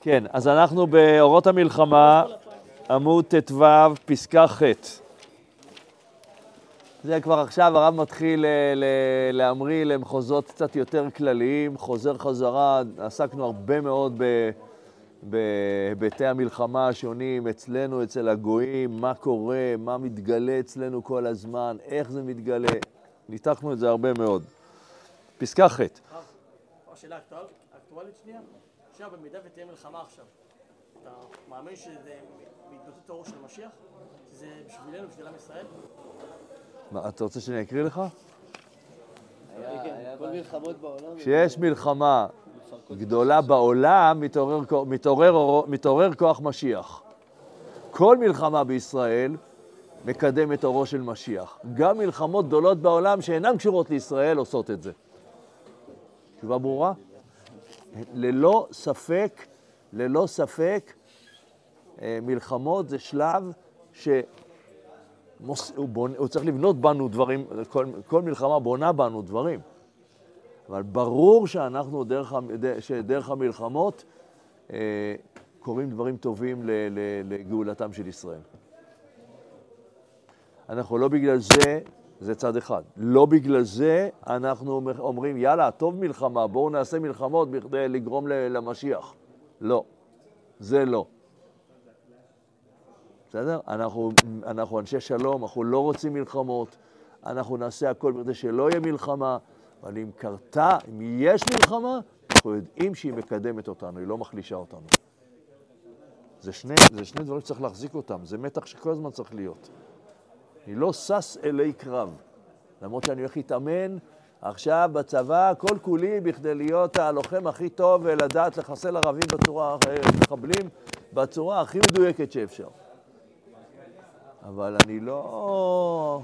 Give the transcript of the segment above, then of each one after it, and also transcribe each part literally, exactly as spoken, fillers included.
כן, אז אנחנו באורות המלחמה, עמוד ט"ו, פסקה ח'. זה כבר עכשיו הרב מתחיל להמריא למחוזות קצת יותר כלליים, חוזר חזרה, עסקנו הרבה מאוד בהיבטי המלחמה השונים, אצלנו, אצל הגויים, מה קורה, מה מתגלה אצלנו כל הזמן, איך זה מתגלה, ניתחנו את זה הרבה מאוד. פסקה ח'. השאלה אקטואלית שנייה, עכשיו במידה ותהיה מלחמה עכשיו, אתה מאמין שזה בהתבטאות האור של משיח? שזה בשבילנו, בשביל עם ישראל? מה, אתה רוצה שאני אקריא לך? כל מלחמות בעולם... כשיש מלחמה גדולה בעולם, מתעורר, מתעורר, מתעורר כוח משיח. כל מלחמה בישראל מקדמת אורו של משיח. גם מלחמות גדולות בעולם שאינן קשורות לישראל עושות את זה. תשובה ברורה? ללא ספק, ללא ספק, מלחמות זה שלב שהוא בונה, הוא צריך לבנות בנו דברים, כל, כל מלחמה בונה בנו דברים. אבל ברור שאנחנו דרך, שדרך המלחמות אה, קוראים דברים טובים ל, ל, לגאולתם של ישראל. אנחנו לא בגלל זה, זה צד אחד, לא בגלל זה אנחנו אומרים, יאללה, טוב מלחמה, בואו נעשה מלחמות בכדי לגרום למשיח. לא, זה לא. בסדר? אנחנו, אנחנו אנשי שלום, אנחנו לא רוצים מלחמות, אנחנו נעשה הכל בכדי שלא יהיה מלחמה, אבל אם קרתה, אם יש מלחמה, אנחנו יודעים שהיא מקדמת אותנו, היא לא מחלישה אותנו. זה שני, זה שני דברים שצריך להחזיק אותם, זה מתח שכל הזמן צריך להיות. אני לא סס אלי קרב, למרות שאני הולך להתאמן עכשיו בצבא, כל כולי בכדי להיות הלוחם הכי טוב ולדעת לחסל ערבים בצורה, מחבלים בצורה הכי מדויקת שאפשר. אבל אני לא...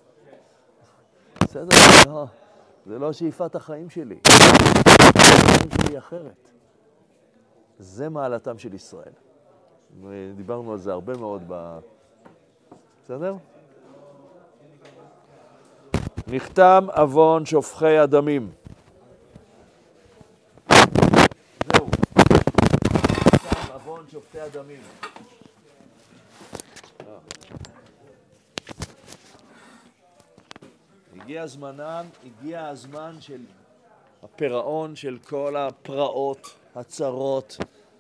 בסדר, זה לא, זה לא שאיפת החיים שלי. החיים שלי אחרת. זה מעלתם של ישראל. דיברנו על זה הרבה מאוד ב... בסדר? נחתם אבון שופכי הדמים. זהו. נחתם אבון שופכי הדמים. הגיע הזמנם, הגיע הזמן של הפירעון של כל הפרעות, הצרות,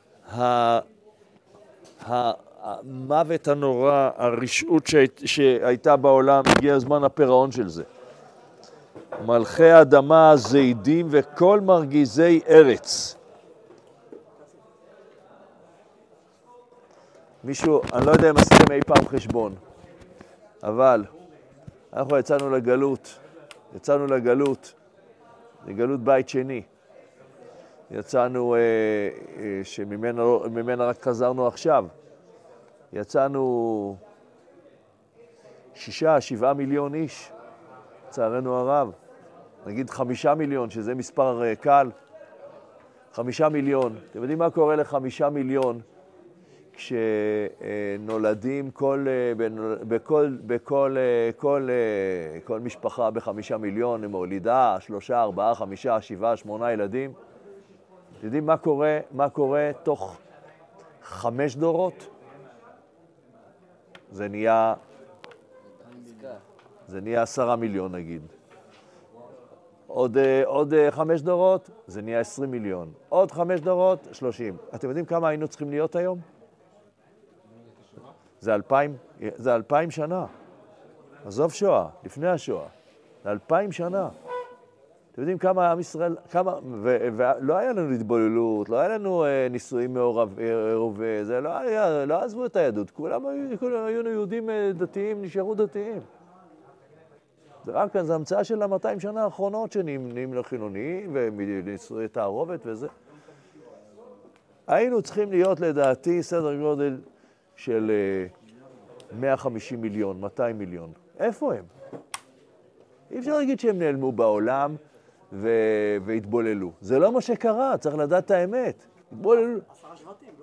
המוות הנורא, הרשעות שהייתה בעולם, הגיע הזמן הפירעון של זה. מלכי האדמה, זידים וכל מרגיזי ארץ. מישהו, אני לא יודע אם עשיתם אי פעם חשבון, אבל אנחנו יצאנו לגלות, יצאנו לגלות, לגלות בית שני. יצאנו, אה, אה, שממנה ממנה רק חזרנו עכשיו. יצאנו שישה, שבעה מיליון איש, צערנו הרב. נגיד חמישה מיליון, שזה מספר אה, קל. חמישה מיליון. אתם יודעים מה קורה לחמישה מיליון? כשנולדים כל, בכל, בכל, כל, כל משפחה בחמישה מיליון, מולידה, שלושה, ארבעה, חמישה, שבעה, שמונה ילדים. יודעים מה קורה, מה קורה תוך חמש דורות? זה נהיה, זה נהיה עשרה מיליון נגיד. עוד, עוד חמש דורות, זה נהיה עשרים מיליון. עוד חמש דורות, שלושים. אתם יודעים כמה היינו צריכים להיות היום? זה אלפיים, זה אלפיים שנה. עזוב שואה, לפני השואה. זה אלפיים שנה. אתם יודעים כמה עם ישראל, כמה, ולא היה לנו התבוללות, לא היה לנו אה, נישואים מעורבי, זה לא היה, לא עזבו את היהדות. כולם היו, כולם היו יהודים דתיים, נשארו דתיים. זה רק כאן, זה המצאה של ה-מאתיים שנה האחרונות שנהיים לחילוניים, ונישואי תערובת וזה. היינו צריכים להיות לדעתי סדר גודל של מאה וחמישים מיליון, מאתיים מיליון. איפה הם? אי אפשר להגיד שהם נעלמו בעולם ו- והתבוללו. זה לא מה שקרה, צריך לדעת את האמת. התבוללו. עשרה שבטים, לא?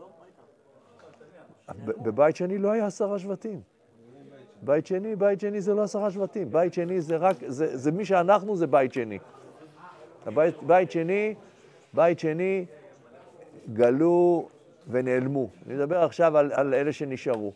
בבית שני לא היה עשרה שבטים. בית שני, בית שני זה לא עשרה שבטים. בית שני זה רק, זה, זה מי שאנחנו זה בית שני. הבית, בית שני, בית שני גלו ונעלמו. אני מדבר עכשיו על, על אלה שנשארו.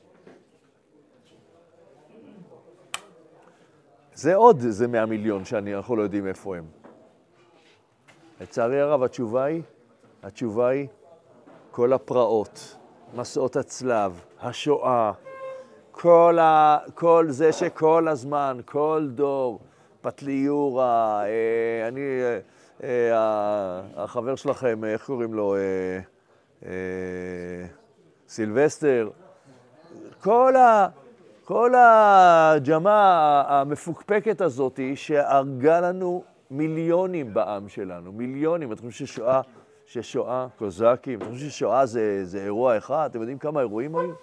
זה עוד, זה מאה מיליון שאני, אנחנו לא יודעים איפה הם. לצערי הרב, התשובה היא, התשובה היא, כל הפרעות, מסעות הצלב, השואה, כל, ה, כל זה שכל הזמן, כל דור, פטליורה, אה, אני, אה, אה, החבר שלכם, איך קוראים לו? אה, אה, סילבסטר, כל ה... כל הג'מה המפוקפקת הזאת שהרגה לנו מיליונים בעם שלנו, מיליונים. אתם חושבים ששואה, ששואה, קוזקים, אתם חושבים ששואה זה, זה אירוע אחד? אתם יודעים כמה אירועים היו?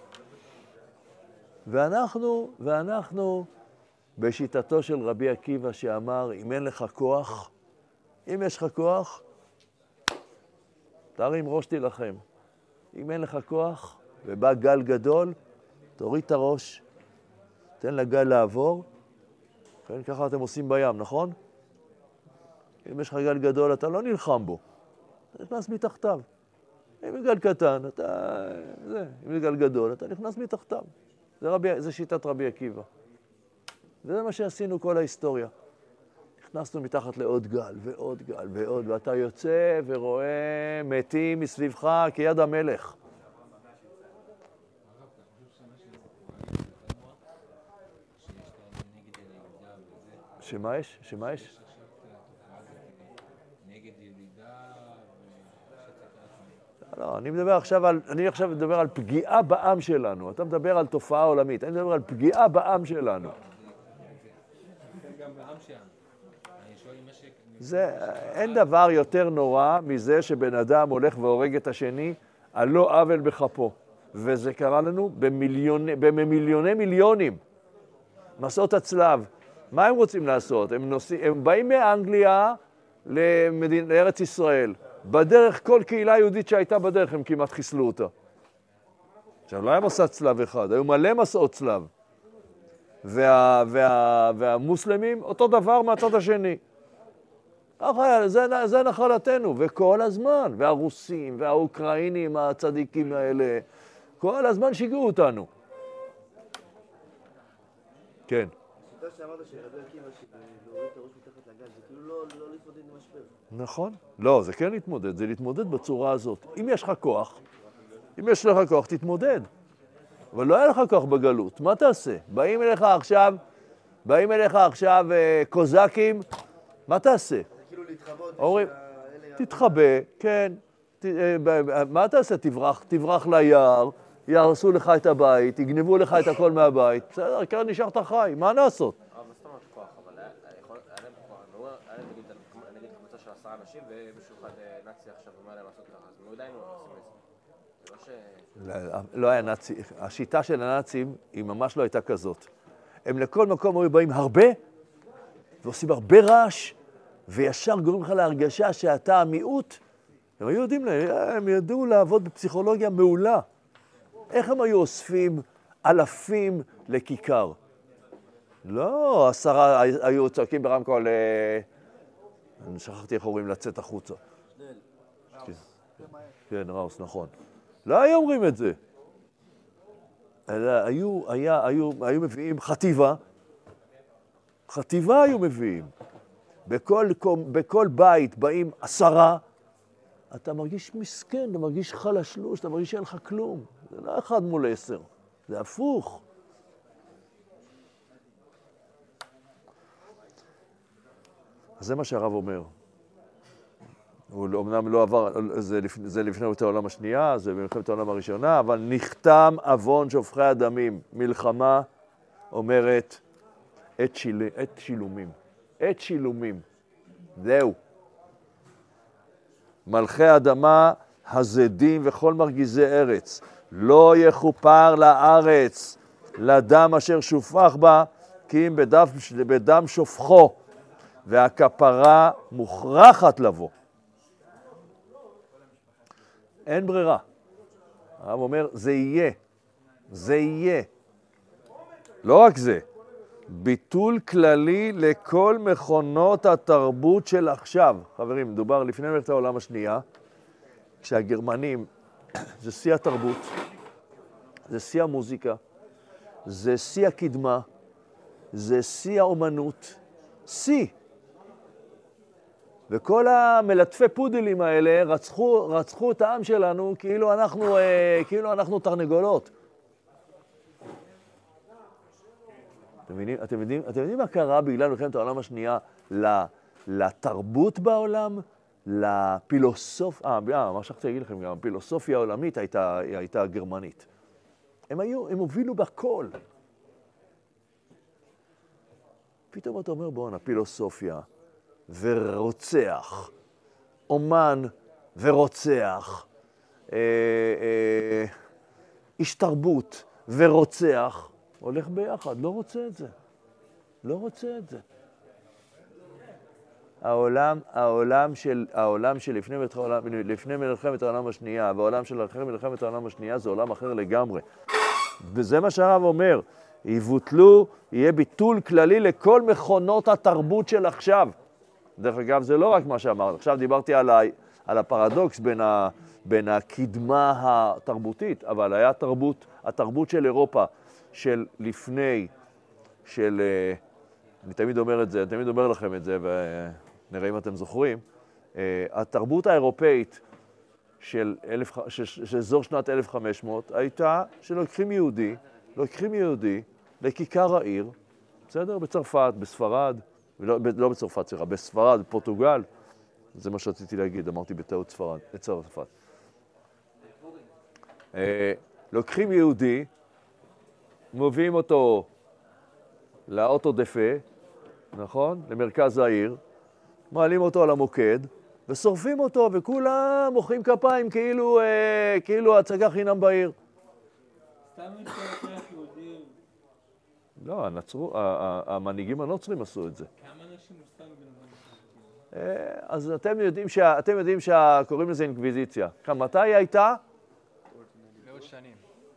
ואנחנו, ואנחנו בשיטתו של רבי עקיבא שאמר, אם אין לך כוח, אם יש לך כוח, תרים ראש תילחם. אם אין לך כוח ובא גל גדול, תוריד את הראש, תן לגל לעבור, כן, ככה אתם עושים בים, נכון? אם יש לך גל גדול, אתה לא נלחם בו, אתה נכנס מתחתיו. אם גל קטן, אתה... זה, אם גל גדול, אתה נכנס מתחתיו. זה, רבי... זה שיטת רבי עקיבא. וזה מה שעשינו כל ההיסטוריה. נכנסנו מתחת לעוד גל, ועוד גל, ועוד, ואתה יוצא ורואה מתים מסביבך כיד המלך. שמה יש? שמה יש? נגד ילידה... לא, אני מדבר עכשיו על, אני עכשיו מדבר על פגיעה בעם שלנו. אתה מדבר על תופעה עולמית, אני מדבר על פגיעה בעם שלנו. גם בעם שלנו. זה, אין דבר יותר נורא מזה שבן אדם הולך והורג את השני על לא עוול בכפו. וזה קרה לנו במיליוני, במיליוני מיליונים. מסעות הצלב. מה הם רוצים לעשות? הם, נוסעים, הם באים מאנגליה למדין, לארץ ישראל. בדרך, כל קהילה יהודית שהייתה בדרך, הם כמעט חיסלו אותה. עכשיו, לא היה מסע צלב אחד, היו מלא מסעות צלב. וה, וה, והמוסלמים, אותו דבר מהצד השני. אחרי, זה, זה נחלתנו, וכל הזמן, והרוסים, והאוקראינים, הצדיקים האלה, כל הזמן שיגעו אותנו. כן. אתה שאמרת שרבי עקיבא להוריד את הראש מתחת לגל, זה כאילו לא להתמודד עם משבר. נכון. לא, זה כן להתמודד, זה להתמודד בצורה הזאת. אם יש לך כוח, אם יש לך כוח, תתמודד. אבל לא היה לך כוח בגלות, מה תעשה? באים אליך עכשיו, באים אליך עכשיו קוזקים, מה תעשה? זה כאילו להתחבות. אומרים, תתחבא, כן. מה תעשה? תברח, תברח ליער, יהרסו לך את הבית, יגנבו לך את הכל מהבית. בסדר, כאן נשארת חי, מה נעשות? אבל מה זאת אומרת כוח? אבל היה להם כוח. היה נגיד קבוצה של עשרה אנשים ומישהו אחד נאצי עכשיו ומה להם לעשות ככה. אז לא היינו עושים את זה. זה לא ש... לא היה נאצי. השיטה של הנאצים היא ממש לא הייתה כזאת. הם לכל מקום היו באים הרבה, ועושים הרבה רעש, וישר גורמים לך להרגשה שאתה המיעוט. הם היו יודעים, הם ידעו לעבוד בפסיכולוגיה מעולה. איך הם היו אוספים אלפים לכיכר? לא, עשרה היו צועקים ברמקול, אני שכחתי איך אומרים לצאת החוצה. כן, ראוס, נכון. לא היו אומרים את זה. אלא היו, היה, היו, היו מביאים חטיבה, חטיבה היו מביאים. בכל, בכל בית באים עשרה, אתה מרגיש מסכן, אתה מרגיש חלשלוש, אתה מרגיש שאין לך כלום. זה לא אחד מול עשר, זה הפוך. אז זה מה שהרב אומר. הוא אמנם לא עבר, זה, לפ... זה לפני מלחמת העולם השנייה, זה במלחמת העולם הראשונה, אבל נחתם אבון שופכי הדמים. מלחמה אומרת את, שיל... את שילומים. את שילומים. זהו. מלכי אדמה, הזדים וכל מרגיזי ארץ. לא יכופר לארץ לדם אשר שופך בה, כי אם בדם, בדם שופכו, והכפרה מוכרחת לבוא. אין ברירה. הרב אומר, זה יהיה. זה יהיה. לא רק זה, ביטול כללי לכל מכונות התרבות של עכשיו. חברים, מדובר לפני מלחמת העולם השנייה, כשהגרמנים זה שיא התרבות, זה שיא המוזיקה, זה שיא הקדמה, זה שיא האומנות, שיא. וכל המלטפי פודלים האלה רצחו, רצחו את העם שלנו כאילו אנחנו, אה, כאילו אנחנו תרנגולות. אתם מבינים, אתם יודעים, אתם יודעים מה קרה בגלל מלחמת העולם השנייה לתרבות בעולם, לפילוסוף, אה, מה שכחתי להגיד לכם גם, הפילוסופיה העולמית הייתה, הייתה גרמנית. הם היו, הם הובילו בכל. פתאום אתה אומר, בואו, פילוסופיה ורוצח, אומן ורוצח, אה, אה, איש תרבות ורוצח, הולך ביחד, לא רוצה את זה. לא רוצה את זה. העולם, העולם של, העולם של לפני מלחמת העולם, לפני מלחמת העולם השנייה, והעולם של אחרי מלחמת העולם השנייה זה עולם אחר לגמרי. וזה מה שהרב אומר, יבוטלו, יהיה ביטול כללי לכל מכונות התרבות של עכשיו. דרך אגב, זה לא רק מה שאמרת. עכשיו דיברתי על, ה, על הפרדוקס בין, ה, בין הקדמה התרבותית, אבל היה תרבות, התרבות של אירופה, של לפני, של, אני תמיד אומר את זה, אני תמיד אומר לכם את זה, ונראה אם אתם זוכרים, התרבות האירופאית של, אלף, של, של אזור שנת אלף וחמש מאות הייתה שלוקחים יהודי, לוקחים יהודי לכיכר העיר, בסדר? בצרפת, בספרד, לא, לא בצרפת, סליחה, בספרד, בפורטוגל, זה מה שרציתי להגיד, אמרתי בטעות ספרד, צרפת. לוקחים יהודי, מובילים אותו לאוטו דפה, נכון? למרכז העיר, מעלים אותו על המוקד, ושורפים אותו, וכולם מוחאים כפיים כאילו, אה, כאילו הצגה חינם בעיר. סתם מתכוון יהודים. לא, הנצרו, המנהיגים הנוצרים עשו את זה. כמה אנשים סתם בנובן? אז אתם יודעים, שה, אתם יודעים שקוראים לזה אינקוויזיציה. כאן, מתי היא הייתה? מאות שנים.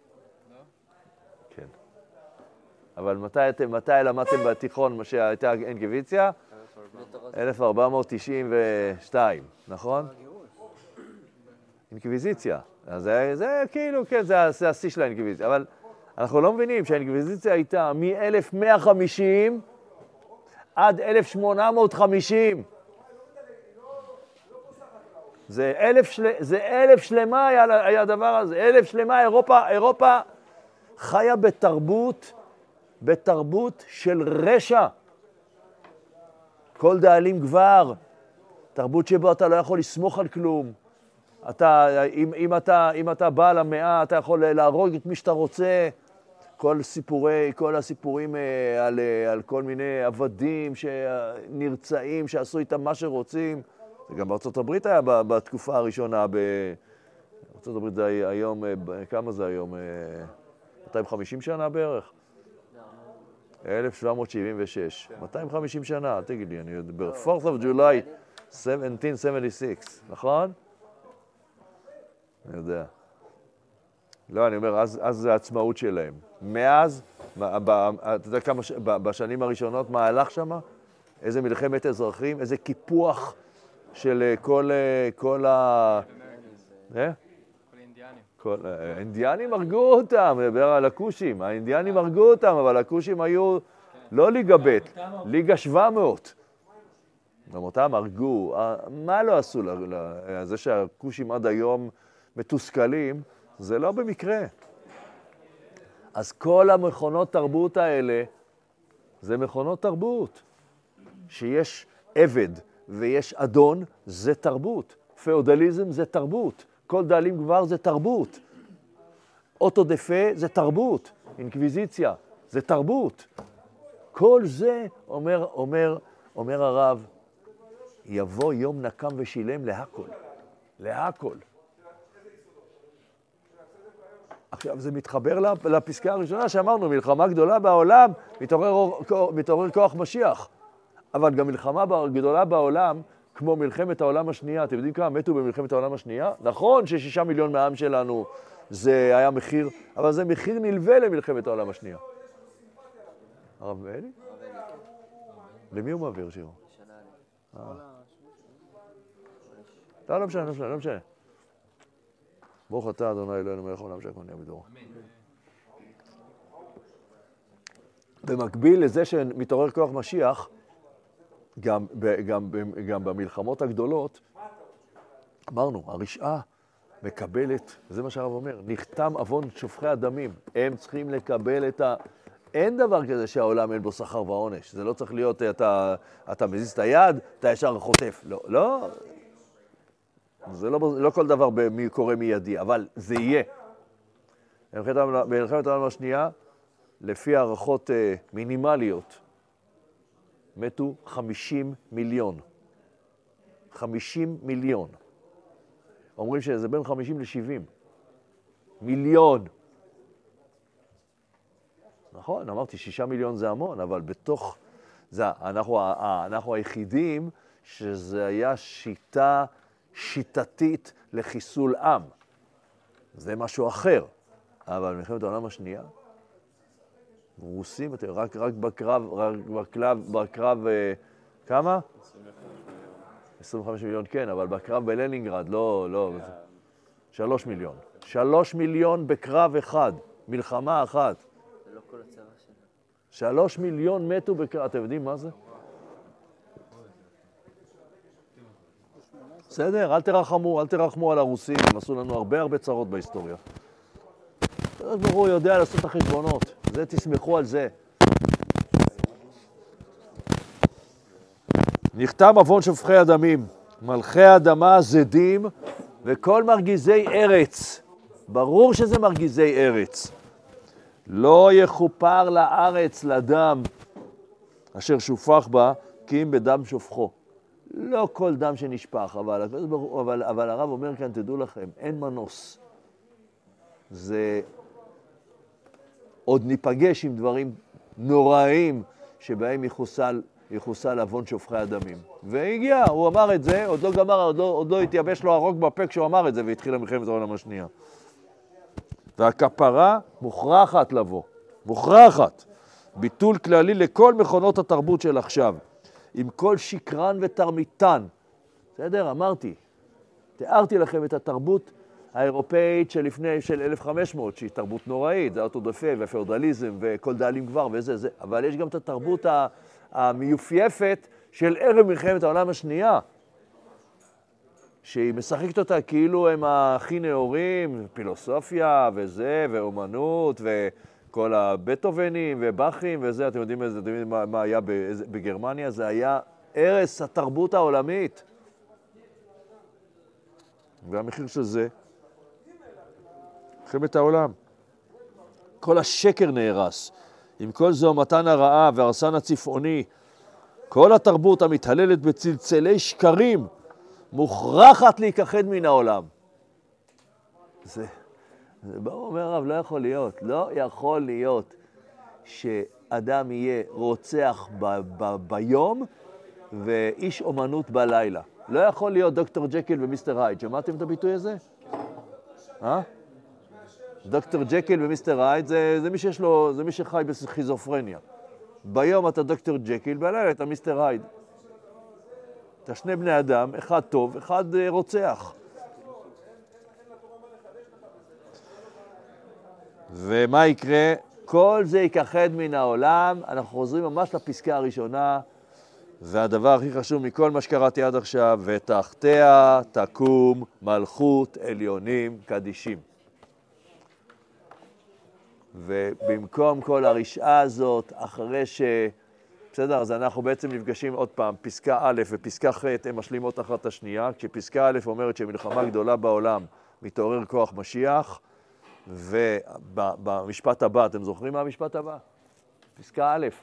כן. אבל מתי, אתם, מתי למדתם בתיכון שהייתה אינקוויזיציה? אלף ארבע מאות תשעים ושתיים, נכון? אינקוויזיציה. אז זה, זה כאילו, כן, זה, זה השיא של האינקוויזיציה. אבל אנחנו לא מבינים שהאינקוויזיציה הייתה מ-אלף מאה וחמישים עד אלף שמונה מאות וחמישים. זה אלף, של... זה אלף שלמה היה, היה הדבר הזה. אלף שלמה, אירופה, אירופה חיה בתרבות, בתרבות של רשע. כל דאלים גבר, תרבות שבו אתה לא יכול לסמוך על כלום. אתה, אם, אם, אתה, אם אתה בא למאה, אתה יכול להרוג את מי שאתה רוצה. כל סיפורי, כל הסיפורים על, על כל מיני עבדים שנרצאים, שעשו איתם מה שרוצים. זה גם בארצות הברית היה בתקופה הראשונה. בארצות הברית זה היום, כמה זה היום? מאתיים וחמישים שנה בערך? אלף שבע מאות שבעים ושש. מאתיים וחמישים שנה, אל תגיד לי, אני יודע. ב-fourth of July, seventeen seventy-six, נכון? אני יודע. לא, אני אומר, אז, אז זה העצמאות שלהם. מאז, אתה יודע כמה, בשנים הראשונות, מה הלך שם? איזה מלחמת אזרחים, איזה קיפוח של כל, כל ה... אה? כל האינדיאנים. כל, האינדיאנים הרגו אותם, מדבר על הכושים, האינדיאנים הרגו אותם, אבל הכושים היו לא ליגה ב', ליגה שבע מאות. גם אותם הרגו, מה לא עשו? זה שהכושים עד היום מתוסכלים, זה לא במקרה. אז כל המכונות תרבות האלה, זה מכונות תרבות. שיש עבד ויש אדון, זה תרבות. פאודליזם זה תרבות. כל דאלים גבר זה תרבות. אוטו דפה זה תרבות. אינקוויזיציה זה תרבות. כל זה, אומר, אומר, אומר הרב, יבוא יום נקם ושילם להכל. להכל. עכשיו, זה מתחבר לפסקה הראשונה שאמרנו, מלחמה גדולה בעולם, מתעורר, מתעורר כוח משיח. אבל גם מלחמה גדולה בעולם, כמו מלחמת העולם השנייה, אתם יודעים כמה מתו במלחמת העולם השנייה? נכון ששישה מיליון מהעם שלנו זה היה מחיר, אבל זה מחיר נלווה למלחמת העולם השנייה. הרב אלי? למי הוא מעביר שירו? לא, לא משנה, לא משנה, לא משנה. ברוך אתה, אדוני אלוהינו מלך העולם שהכל נהיה בדברו. במקביל לזה שמתעורר כוח משיח, גם, גם, גם במלחמות הגדולות, אמרנו, הרשעה מקבלת, זה מה שהרב אומר, נחתם אבון שופכי הדמים. הם צריכים לקבל את ה... אין דבר כזה שהעולם אין בו שכר ועונש. זה לא צריך להיות, אתה, אתה מזיז את היד, אתה ישר חוטף. לא, לא. זה לא, לא כל דבר במי קורה מיידי, אבל זה יהיה. במלחמת העולם השנייה, לפי הערכות מינימליות, מתו חמישים מיליון. חמישים מיליון. אומרים שזה בין חמישים ל-שבעים. מיליון. נכון, אמרתי, שישה מיליון זה המון, אבל בתוך זה, אנחנו, אנחנו היחידים שזה היה שיטה שיטתית לחיסול עם. זה משהו אחר. אבל מלחמת העולם השנייה, רוסים, רק, רק בקרב, רק בקרב, בקרב, כמה? עשרים וחמישה מיליון, כן, אבל בקרב בלנינגרד, לא, לא, שלוש מיליון. שלוש מיליון בקרב אחד, מלחמה אחת. זה לא כל הצרה שלנו. שלוש מיליון מתו בקרב, אתם יודעים מה זה? בסדר, אל תרחמו, אל תרחמו על הרוסים, הם עשו לנו הרבה הרבה צרות בהיסטוריה. ברור יודע לעשות את החשבונות, זה תסמכו על זה. נחתם אבון שופכי הדמים, מלכי האדמה, זדים וכל מרגיזי ארץ. ברור שזה מרגיזי ארץ. לא יכופר לארץ לדם אשר שופך בה, כי אם בדם שופכו. לא כל דם שנשפך, אבל, אבל, אבל הרב אומר כאן, תדעו לכם, אין מנוס. זה עוד ניפגש עם דברים נוראים שבהם יחוסל, יחוסל אבון שופכי הדמים. והגיע, הוא אמר את זה, עוד לא גמר, עוד לא, עוד לא התייבש לו הרוק בפה כשהוא אמר את זה, והתחילה מלחמת העולם השנייה. והכפרה מוכרחת לבוא, מוכרחת. ביטול כללי לכל מכונות התרבות של עכשיו, עם כל שקרן ותרמיתן. בסדר? אמרתי, תיארתי לכם את התרבות האירופאית של לפני, של אלף וחמש מאות, שהיא תרבות נוראית, זה האוטודפה והפאודליזם וכל דאלים כבר וזה זה. אבל יש גם את התרבות המיופייפת של ערב מלחמת העולם השנייה, שהיא משחקת אותה כאילו הם הכי נאורים, פילוסופיה וזה, ואומנות וכל הבטהובנים ובאכים וזה. אתם יודעים, אתם יודעים מה, מה היה בגרמניה? זה היה ערש התרבות העולמית. והמחיר של זה, מלחמת העולם. כל השקר נהרס. עם כל זה ומתן הרעה והרסן הצפעוני, כל התרבות המתהללת בצלצלי שקרים, מוכרחת להיכחד מן העולם. זה, זה ברור, אומר הרב, לא יכול להיות, לא יכול להיות שאדם יהיה רוצח ב, ב, ביום ואיש אומנות בלילה. לא יכול להיות דוקטור ג'קיל ומיסטר הייד. שמעתם את הביטוי הזה? אה? דוקטור ג'קיל ומיסטר הייד זה, זה מי שיש לו, זה מי שחי בסכיזופרניה. ביום אתה דוקטור ג'קיל, בלילה אתה מיסטר הייד. אתה שני בני אדם, אחד טוב, אחד רוצח. ומה יקרה? כל זה ייכחד מן העולם. אנחנו חוזרים ממש לפסקה הראשונה, והדבר הכי חשוב מכל מה שקראתי עד עכשיו, ותחתיה תקום מלכות עליונים קדישים. ובמקום כל הרשעה הזאת, אחרי ש... בסדר, אז אנחנו בעצם נפגשים עוד פעם, פסקה א' ופסקה ח' הן משלימות אחת השנייה, כשפסקה א' אומרת שמלחמה גדולה בעולם מתעורר כוח משיח, ובמשפט הבא, אתם זוכרים מה המשפט הבא? פסקה א',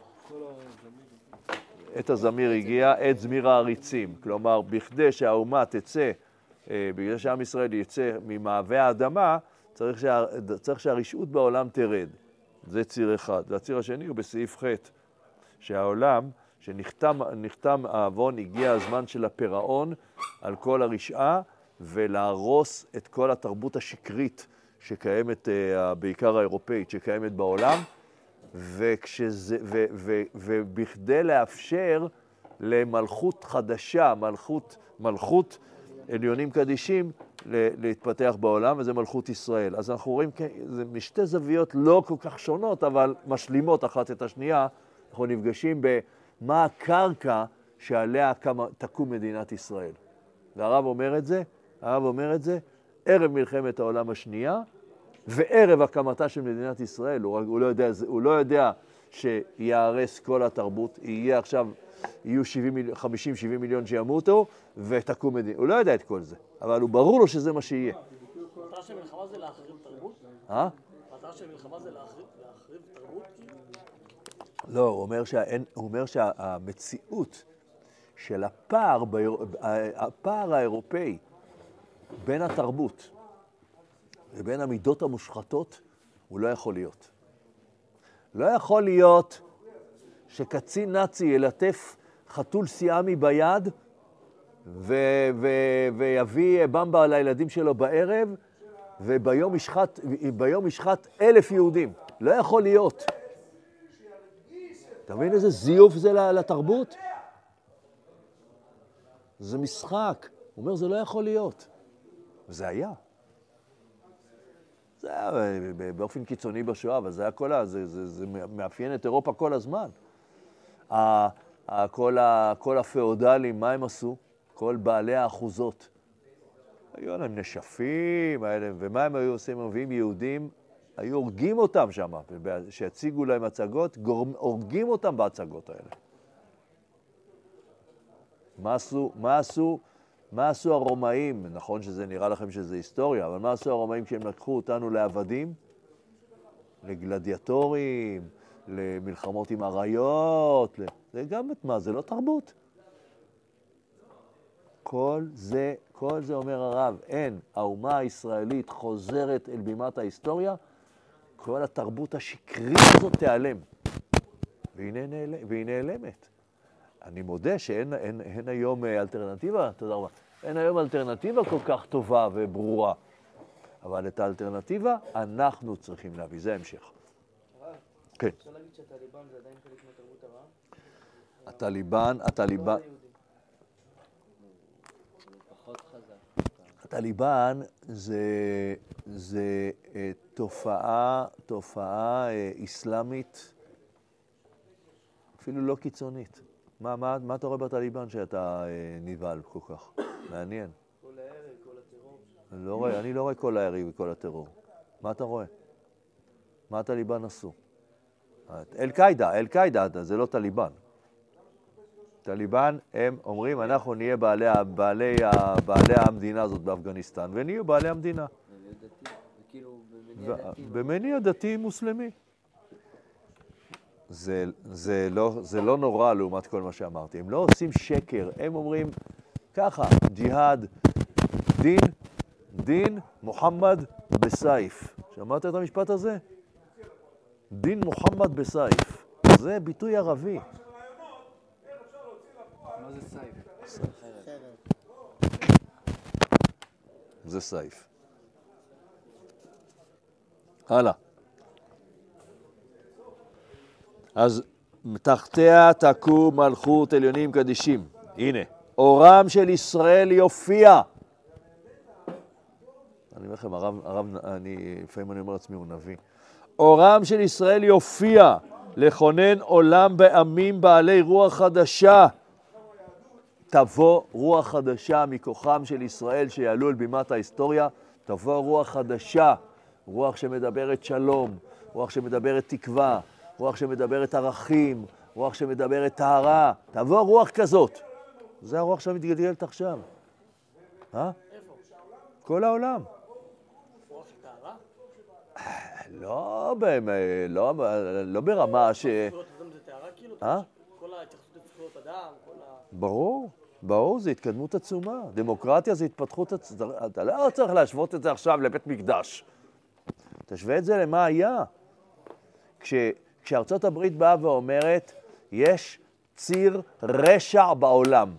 עת הזמיר הגיע, עת זמיר העריצים, כלומר, בכדי שהאומה תצא, בגלל שעם ישראל יצא ממעבה האדמה, צריך, שה, צריך שהרשעות בעולם תרד. זה ציר אחד. והציר השני הוא בסעיף ח', שהעולם, שנחתם נחתם האבון, הגיע הזמן של הפירעון על כל הרשעה, ולהרוס את כל התרבות השקרית שקיימת, בעיקר האירופאית, שקיימת בעולם, וכשזה, ו, ו, ובכדי לאפשר למלכות חדשה, מלכות, מלכות עליונים קדישים, להתפתח בעולם, וזה מלכות ישראל. אז אנחנו רואים, זה משתי זוויות לא כל כך שונות, אבל משלימות אחת את השנייה. אנחנו נפגשים במה הקרקע שעליה תקום מדינת ישראל. והרב אומר את זה, הרב אומר את זה, ערב מלחמת העולם השנייה, וערב הקמתה של מדינת ישראל. הוא, הוא, לא, יודע, הוא לא יודע שיערס כל התרבות, יהיה עכשיו, יהיו חמישים שבעים מיליון שימותו, ותקום מדינה. הוא לא יודע את כל זה, אבל הוא ברור לו שזה מה שיהיה. המטרה של מלחמה זה להחריב תרבות? אה? המטרה של מלחמה זה להחריב תרבות? לא, הוא אומר, שהאין, הוא אומר שהמציאות של הפער, הפער האירופאי בין התרבות ובין המידות המושחתות, הוא לא יכול להיות. לא יכול להיות שקצין נאצי ילטף חתול סיאמי ביד ו- ו- ויביא במבה לילדים שלו בערב, וביום ישחט, ביום ישחט אלף יהודים. לא יכול להיות. אתה מבין איזה זיוף זה לתרבות? זה משחק. הוא אומר, זה לא יכול להיות. וזה היה. זה היה באופן קיצוני בשואה, אבל זה היה כל ה... זה, זה, זה מאפיין את אירופה כל הזמן. כל, ה, כל הפאודלים, מה הם עשו? כל בעלי האחוזות. היו להם נשפים, ומה הם היו עושים? הם מביאים יהודים, היו הורגים אותם שם, שהציגו להם הצגות, הורגים אותם בהצגות האלה. מה עשו, מה עשו, מה עשו הרומאים? נכון שזה נראה לכם שזה היסטוריה, אבל מה עשו הרומאים כשהם לקחו אותנו לעבדים? לגלדיאטורים, למלחמות עם אריות, זה גם את מה? זה לא תרבות. כל זה, כל זה אומר הרב, אין, האומה הישראלית חוזרת אל בימת ההיסטוריה, כל התרבות השקרית הזאת תיעלם. והנה, והיא נעלמת. אני מודה שאין אין, אין היום אלטרנטיבה, תודה רבה, אין היום אלטרנטיבה כל כך טובה וברורה. אבל את האלטרנטיבה אנחנו צריכים להביא, זה המשך. כן. אפשר להגיד שהטליבן זה עדיין חלק מהתרבות הרעה? הטליבן, הטליבן... פחות חזק. הטליבן זה, זה אה, תופעה, תופעה אה, איסלאמית, אפילו לא קיצונית. מה, מה, מה אתה רואה בטליבן שאתה אה, נבהל כל כך? מעניין. כל הערב, כל הטרור. אני לא רואה, אני לא רואה כל הערב וכל הטרור. מה אתה רואה? מה הטליבן עשו? אל-קאידה, אל-קאידה, זה לא טליבן. טליבן, הם אומרים, אנחנו נהיה בעלי, בעלי, בעלי המדינה הזאת באפגניסטן, ונהיו בעלי המדינה. במניע דתי מוסלמי. זה, זה, לא, זה לא נורא לעומת כל מה שאמרתי. הם לא עושים שקר, הם אומרים ככה, ג'יהאד, דין, דין מוחמד בסייף. שמעת את המשפט הזה? דין מוחמד בסייף. זה ביטוי ערבי. מה זה סייף? זה סייף. הלאה. אז מתחתיה תקום מלכות עליונים קדישים. הנה, אורם של ישראל יופיע. אני אומר לכם, הרב, הרב, אני, לפעמים אני אומר לעצמי, הוא נביא. אורם של ישראל יופיע, לכונן עולם בעמים בעלי רוח חדשה. תבוא רוח חדשה מכוחם של ישראל שיעלו אל בימת ההיסטוריה, תבוא רוח חדשה, רוח שמדברת שלום, רוח שמדברת תקווה, רוח שמדברת ערכים, רוח שמדברת טהרה, תבוא רוח כזאת. זה הרוח שמתגלגלת עכשיו. אה? איפה? כל העולם. רוח של טהרה? לא, לא, לא ברמה ש... זכויות אדם זה טהרה כאילו? אה? כל ההתייחסות לזכויות אדם, כל ה... ברור, ברור, זה התקדמות עצומה. דמוקרטיה זה התפתחות עצומה. אתה לא צריך להשוות את זה עכשיו לבית מקדש. תשווה את זה למה היה. כש, כשארצות הברית באה ואומרת, יש ציר רשע בעולם.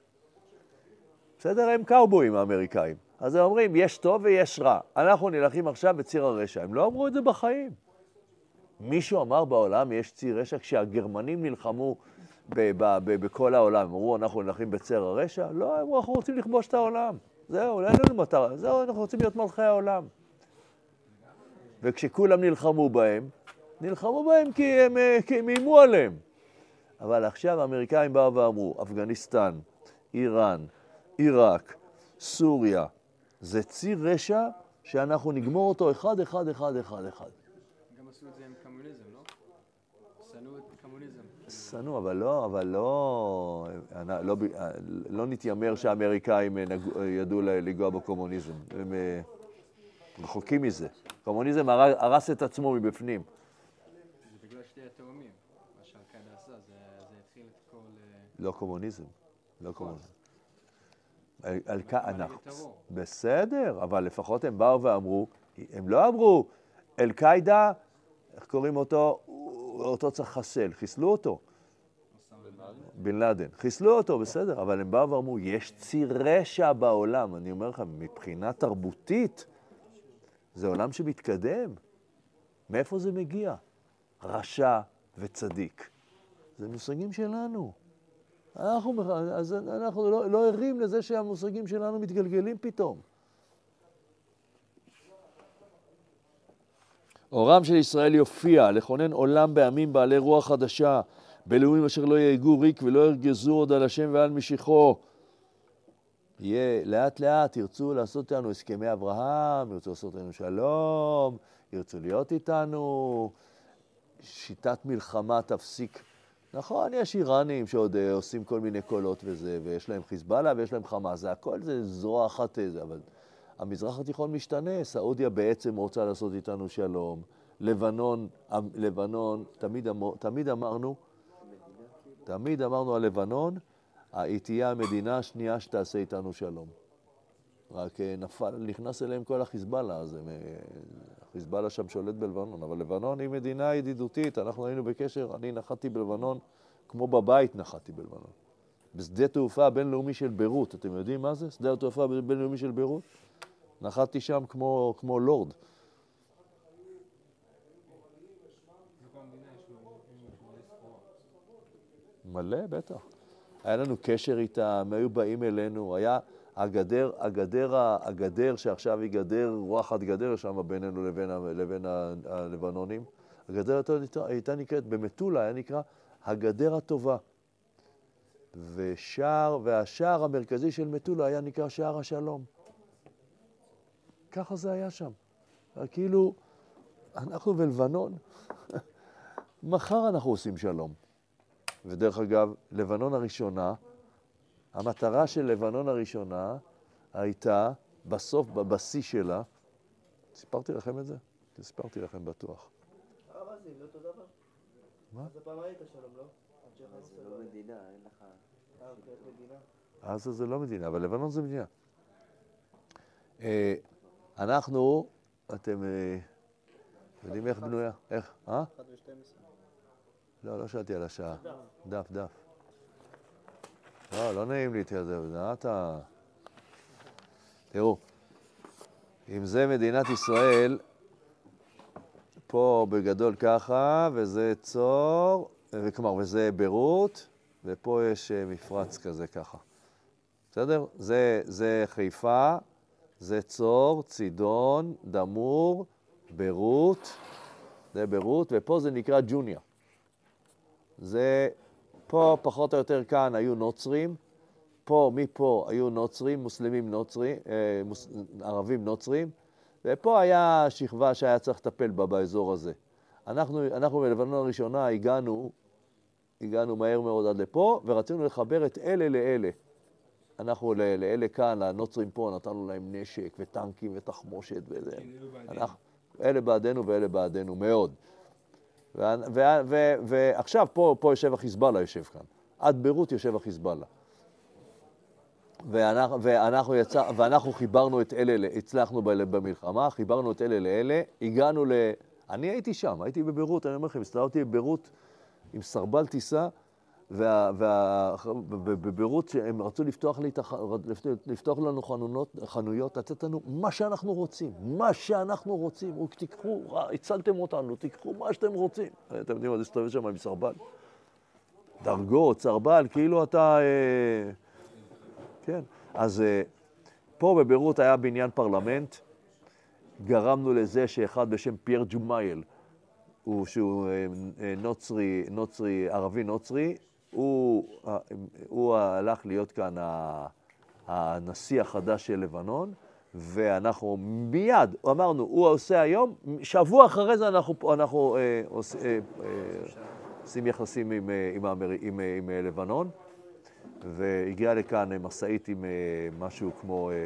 בסדר? הם קאובויים האמריקאים. אז הם אומרים, יש טוב ויש רע. אנחנו נלחים עכשיו בציר הרשע. הם לא אמרו את זה בחיים. מישהו אמר בעולם, יש ציר רשע, כשהגרמנים נלחמו ב- ב- ב- בכל העולם. אמרו, אנחנו נלחים בציר הרשע? לא, אמרו, אנחנו רוצים לכבוש את העולם. זהו, אין לנו מטרה, זהו, אנחנו רוצים להיות מלכי העולם. וכשכולם נלחמו בהם, נלחמו בהם כי הם, כי הם אימו עליהם. אבל עכשיו האמריקאים באו ואמרו, אפגניסטן, איראן, עיראק, סוריה, זה ציר רשע שאנחנו נגמור אותו אחד, אחד, אחד, אחד, אחד. גם עשו את זה עם קומוניזם, לא? שנאו את קומוניזם. שנאו, אבל לא, אבל לא, לא, לא נתיימר שהאמריקאים ידעו לנגוע בקומוניזם. הם רחוקים מזה. קומוניזם הרס את עצמו מבפנים. זה בגלל שתי התאומים. מה שאל-קאעידה עשה, זה זה התחיל את כל... לא קומוניזם, לא קומוניזם. אל-קאעידה, טרור. בסדר, אבל לפחות הם באו ואמרו, הם לא אמרו, אל-קאעידה, איך קוראים אותו? אותו צריך לחסל, חיסלו אותו. בן לאדן. חיסלו אותו, בסדר, אבל הם באו ואמרו, יש ציר רשע בעולם. אני אומר לך, מבחינה תרבותית, זה עולם שמתקדם. מאיפה זה מגיע? רשע וצדיק. זה מושגים שלנו. אנחנו, אז אנחנו לא, לא ערים לזה שהמושגים שלנו מתגלגלים פתאום. אורם של ישראל יופיע, לכונן עולם בעמים בעלי רוח חדשה, בלאומים אשר לא יהגו ריק ולא ירגזו עוד על השם ועל משיחו. יהיה לאט לאט, ירצו לעשות איתנו הסכמי אברהם, ירצו לעשות איתנו שלום, ירצו להיות איתנו, שיטת מלחמה תפסיק. נכון, יש איראנים שעוד עושים כל מיני קולות וזה, ויש להם חיזבאללה ויש להם חמאס, זה הכל זה זרוע אחת איזה, אבל המזרח התיכון משתנה, סעודיה בעצם רוצה לעשות איתנו שלום, לבנון, לבנון, תמיד, אמר, תמיד אמרנו, תמיד אמרנו על לבנון, היא תהיה המדינה השנייה שתעשה איתנו שלום. רק נפל, נכנס אליהם כל החיזבאללה, אז החיזבאללה שם שולט בלבנון, אבל לבנון היא מדינה ידידותית, אנחנו היינו בקשר, אני נחתי בלבנון, כמו בבית נחתי בלבנון. בשדה תעופה הבינלאומי של ביירות, אתם יודעים מה זה? שדה התעופה הבינלאומי של ביירות? נחתי שם כמו, כמו לורד. מלא, בטח. היה לנו קשר איתם, הם היו באים אלינו, היה הגדר, הגדר, הגדר שעכשיו היא גדר, וואחד גדר שם בינינו לבין, לבין הלבנונים. הגדר הייתה נקראת, במטולה היה נקרא הגדר הטובה. ושער, והשער המרכזי של מטולה היה נקרא שער השלום. ככה זה היה שם. כאילו, אנחנו בלבנון, מחר אנחנו עושים שלום. ודרך אגב, לבנון הראשונה, המטרה של לבנון הראשונה הייתה, בסוף, בבסיס שלה, סיפרתי לכם את זה? סיפרתי לכם בטוח. הרב עזי, לא אותו דבר? מה? אז הפעם היית שלום, לא? זה לא מדינה, אין לך... אה, אוקיי, מדינה. אז זה לא מדינה, אבל לבנון זה מדינה. אנחנו, אתם יודעים איך בנויה? איך? אה? אחת ושתים עשרה. לא, לא שאלתי על השעה. דף, דף. לא, לא נעים לי, זה אתה... תראו, אם זה מדינת ישראל, פה בגדול ככה, וזה צור, וכלומר, וזה ביירות, ופה יש מפרץ כזה ככה. בסדר? זה, זה חיפה, זה צור, צידון, דמור, ביירות, זה ביירות, ופה זה נקרא ג'וניה. זה, פה פחות או יותר כאן היו נוצרים, פה, מפה היו נוצרים, מוסלמים נוצרים, אה, מוס, ערבים נוצרים, ופה היה שכבה שהיה צריך לטפל בה באזור הזה. אנחנו, אנחנו בלבנון הראשונה הגענו, הגענו מהר מאוד עד לפה, ורצינו לחבר את אלה לאלה. אנחנו לאלה כאן, לנוצרים פה, נתנו להם נשק וטנקים ותחמושת וזה. אנחנו, אלה בעדנו ואלה בעדנו מאוד. ועכשיו פה, פה יושב החיזבאללה, יושב כאן. עד ביירות יושב החיזבאללה. ואנחנו, ואנחנו, יצא, ואנחנו חיברנו את אלה, הצלחנו במלחמה, חיברנו את אלה לאלה, הגענו ל... אני הייתי שם, הייתי בביירות, אני אומר לכם, הסתובבתי בביירות עם סרבל טיסה, ובביירות שהם רצו לפתוח, לי, לפתוח לנו חנויות, חנויות, לתת לנו מה שאנחנו רוצים, מה שאנחנו רוצים, תיקחו, הצלתם אותנו, תיקחו מה שאתם רוצים. אתם יודעים, אז הסתובב שם עם סרבל. דרגות, סרבל, כאילו אתה... כן, אז פה בביירות היה בניין פרלמנט, גרמנו לזה שאחד בשם פייר ג'ומייל, הוא שהוא נוצרי, נוצרי, ערבי נוצרי, הוא, הוא הלך להיות כאן הנשיא החדש של לבנון, ואנחנו מיד, אמרנו, הוא עושה היום, שבוע אחרי זה אנחנו, אנחנו אה, עוש, אה, אה, עושים יחסים עם, עם, עם, עם, עם לבנון, והגיע לכאן משאית עם אה, משהו כמו אה,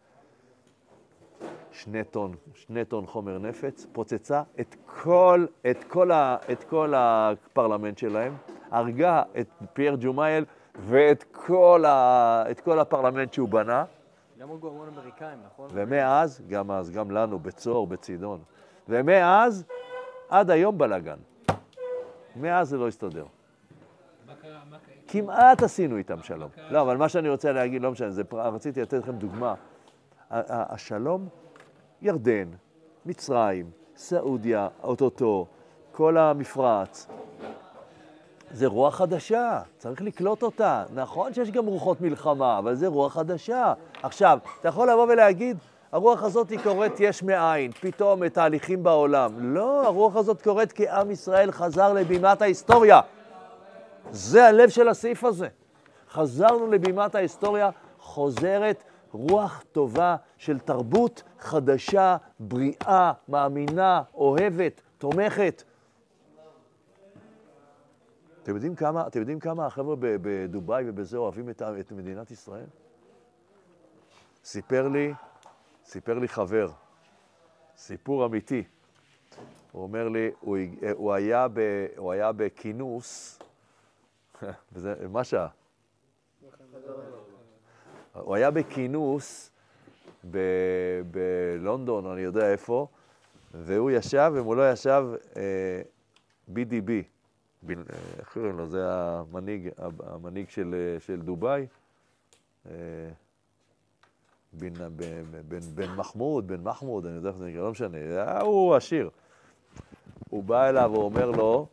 שני טון, שני טון חומר נפץ, פוצצה את כל, את כל, ה, את כל הפרלמנט שלהם, הרגה את פייר ג'ומייל ואת כל, ה, את כל הפרלמנט שהוא בנה. גם הרגו המון אמריקאים, נכון? ומאז, גם אז, גם לנו, בצור, בצידון. ומאז, עד היום בלגן. מאז זה לא הסתדר. כמעט עשינו איתם שלום. לא, אבל מה שאני רוצה להגיד, לא משנה, זה, רציתי לתת לכם דוגמה. השלום, ירדן, מצרים, סעודיה, אוטוטו, כל המפרץ, זה רוח חדשה, צריך לקלוט אותה. נכון שיש גם רוחות מלחמה, אבל זה רוח חדשה. עכשיו, אתה יכול לבוא ולהגיד, הרוח הזאת היא קוראת יש מאין, פתאום תהליכים בעולם. לא, הרוח הזאת קוראת כי עם ישראל חזר לבימת ההיסטוריה. זה הלב של הסעיף הזה. חזרנו לבימת ההיסטוריה, חוזרת רוח טובה של תרבות חדשה, בריאה, מאמינה, אוהבת, תומכת. אתם יודעים כמה, אתם יודעים כמה החבר'ה בדובאי ובזה אוהבים את, את מדינת ישראל? סיפר לי, סיפר לי חבר, סיפור אמיתי. הוא אומר לי, הוא, הוא, היה, ב, הוא היה בכינוס, וזה, מה שעה? הוא היה בכינוס ב, בלונדון, אני יודע איפה, והוא ישב, אם הוא לא ישב, אה, בי די בי. איך קוראים לו? זה המנהיג, המנהיג של, של דובאי, בן, בן, בן, בן מחמוד, בן מחמוד, אני יודע איך זה נקרא, לא משנה, הוא עשיר. הוא בא אליו ואומר לו,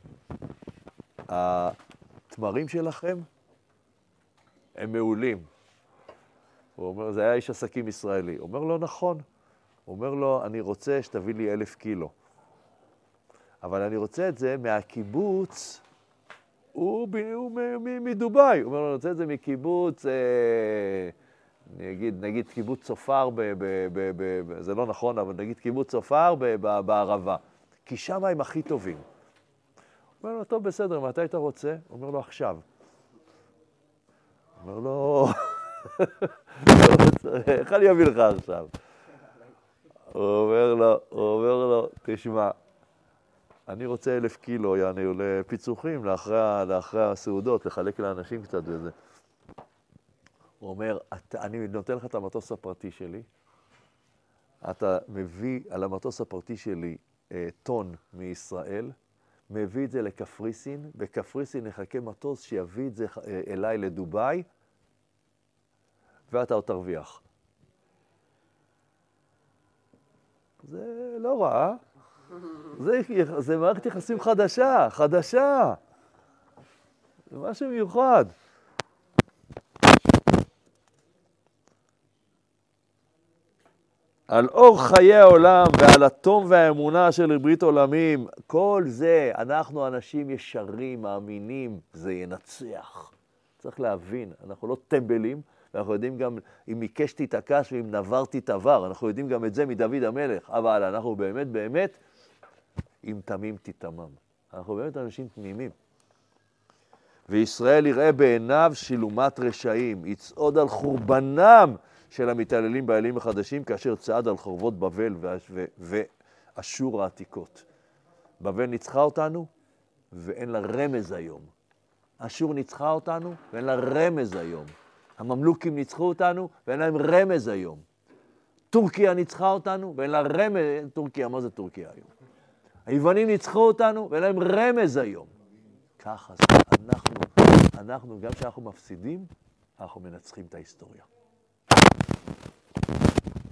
התמרים שלכם הם מעולים. הוא אומר, זה היה איש עסקים ישראלי. הוא אומר לו, נכון. הוא אומר לו, אני רוצה שתביא לי אלף קילו. אבל אני רוצה את זה מהקיבוץ, הוא, הוא מדובאי, הוא אומר, אני רוצה את זה מקיבוץ, אה, נגיד, נגיד קיבוץ צופר, ב, ב, ב, ב, זה לא נכון, אבל נגיד קיבוץ צופר ב, ב, בערבה, כי שם הם הכי טובים. הוא אומר לו, טוב, בסדר, מתי אתה רוצה? הוא אומר לו, עכשיו. הוא אומר לו, איך אני אביא לך עכשיו? הוא אומר לו, הוא אומר לו, תשמע, אני רוצה אלף קילו, יעני, לפיצוחים, לאחרי, לאחרי הסעודות, לחלק לאנשים קצת וזה. הוא אומר, אני נותן לך את המטוס הפרטי שלי, אתה מביא על המטוס הפרטי שלי אה, טון מישראל, מביא את זה לקפריסין, בקפריסין נחכה מטוס שיביא את זה אה, אליי לדובאי, ואתה עוד תרוויח. זה לא רע. זה, זה מערכת יחסים חדשה, חדשה. זה משהו מיוחד. על אור חיי העולם ועל התום והאמונה של ברית עולמים, כל זה, אנחנו אנשים ישרים, מאמינים, זה ינצח. צריך להבין, אנחנו לא טמבלים, ואנחנו יודעים גם אם עיקשתי את הקש ואם נברתי את עבר, אנחנו יודעים גם את זה מדוד המלך, אבל אנחנו באמת באמת, אם תמים תתמם. אנחנו באמת אנשים תמימים. וישראל יראה בעיניו שילומת רשעים, יצעוד על חורבנם של המתעללים באלים החדשים, כאשר צעד על חורבות בבל ואשור העתיקות. בבל ניצחה אותנו, ואין לה רמז היום. אשור ניצחה אותנו, ואין לה רמז היום. הממלוכים ניצחו אותנו, ואין להם רמז היום. טורקיה ניצחה אותנו, ואין לה רמז, טורקיה, מה זה טורקיה היום? היוונים ניצחו אותנו, ואין להם רמז היום. ככה זה, אנחנו, אנחנו, גם כשאנחנו מפסידים, אנחנו מנצחים את ההיסטוריה.